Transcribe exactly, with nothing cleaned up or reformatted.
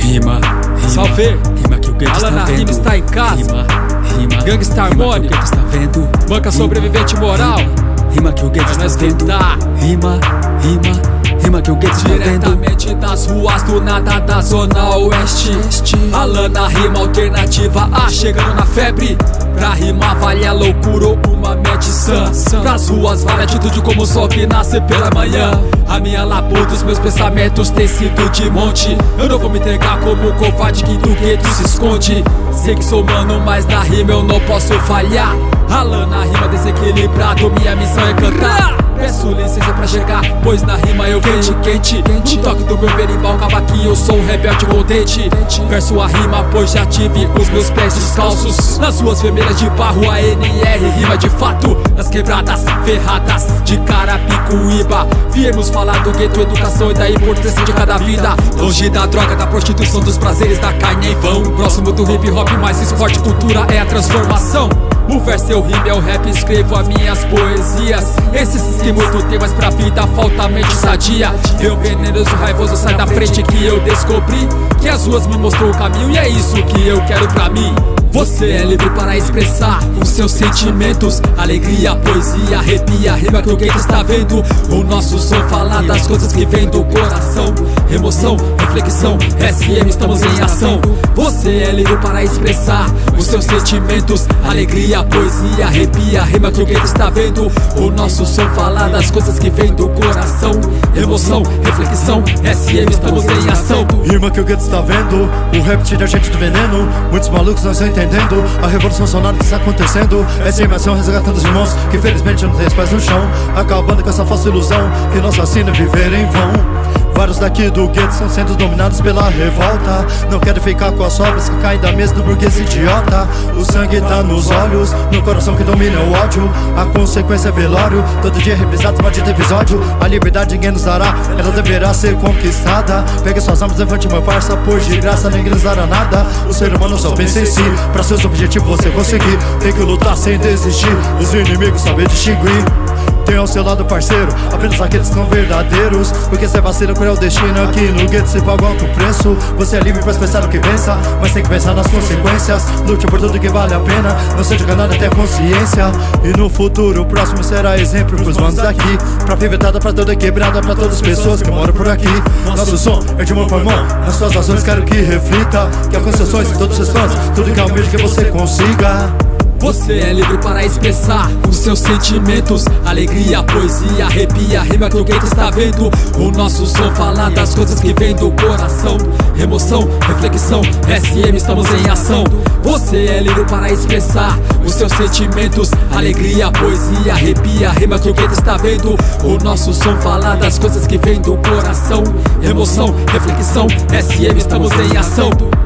Rima, rima, salve, rima que o Gueto está Alana vendo. Rima está em casa. Rima, rima, Gangsta rima que o Harmony, Gueto está vendo. banca sobrevivente moral. Rima que o Gueto está nós vendo. gritar. Rima, rima, rima que o Gueto está vendo. Diretamente das ruas do nada da zona oeste. Alana Rima alternativa A, chegando na febre. Pra rimar vale a loucura ou uma mente sã. Pras ruas vale a atitude como o sol que nasce pela manhã. A minha labuta, os meus pensamentos têm sido de monte. Eu não vou me entregar como o covarde que do gueto se esconde. Sei que sou humano, mas na rima eu não posso falhar. Alana Rima desequilibrado, minha missão é cantar. Peço licença pra chegar, pois na rima eu quente, quente. No toque do meu berimbau, cavaquinho, eu sou um rebelde contente. Verso a rima, pois já tive os meus pés descalços. Nas ruas vermelhas de barro, a N R rima de fato. Nas quebradas ferradas de Carapicuíba, viemos falar do gueto, educação e da importância de cada vida. Longe da droga, da prostituição, dos prazeres da carne em vão. Próximo do hip hop, mais esporte, cultura é a transformação. O verso eu rimo, é o rap, escrevo as minhas poesias. Esses que muito tem, mas pra vida falta mente sadia. Eu venenoso, raivoso, sai da frente que eu descobri que as ruas me mostrou o caminho e é isso que eu quero pra mim. Você é livre para expressar os seus sentimentos, alegria, poesia, arrepia, rima que o gueto está vendo. O nosso som fala das coisas que vem do coração. Emoção, reflexão, S M, estamos em ação. Você é livre para expressar os seus sentimentos, alegria, poesia, arrepia, rima que o gueto está vendo. O nosso som fala das coisas que vem do coração. Emoção, reflexão, S M, estamos em ação. Rima que o gueto está vendo, o rap tira a gente do veneno. Muitos malucos não estão entendendo a revolução sonora que está acontecendo. Essa imersão resgatando os irmãos que felizmente não têm os pés no chão, acabando com essa falsa ilusão que nos fascina viver em vão. Vários daqui do gueto estão sendo dominados pela revolta. Não querem ficar com as sobras que caem da mesa do burguês idiota. O sangue tá nos olhos, no coração que domina o ódio. A consequência é velório, todo dia reprisado mais de episódio. A liberdade ninguém nos dará, ela deverá ser conquistada. Pegue suas armas, levante meu parça, pois de graça ninguém nos dará nada. O ser humano só pensa em si, pra seus objetivos você conseguir. Tem que lutar sem desistir, os inimigos saber distinguir. Tem ao seu lado parceiro, apenas aqueles que são verdadeiros. Porque cê vacila com o destino, aqui no gueto se paga alto preço. Você é livre pra expressar o que pensa, mas tem que pensar nas consequências. Lute por tudo que vale a pena, não seja enganado até a consciência. E no futuro o próximo será exemplo pros manos daqui. Pra pivetada pra toda quebrada, pra todas as pessoas que moram por aqui. Nosso som é de mão por mão, nas suas ações quero que reflita. Que alcance seus sonhos e todos os seus fãs, tudo que almeja que você consiga. Você é livre para expressar os seus sentimentos, alegria, poesia, arrepia, rima que o gueto está vendo. O nosso som fala das coisas que vem do coração. Emoção, reflexão, S M, estamos em ação. Você é livre para expressar os seus sentimentos, alegria, poesia, arrepia, rima que o gueto está vendo. O nosso som fala das coisas que vem do coração. Emoção, reflexão, S M, estamos em ação.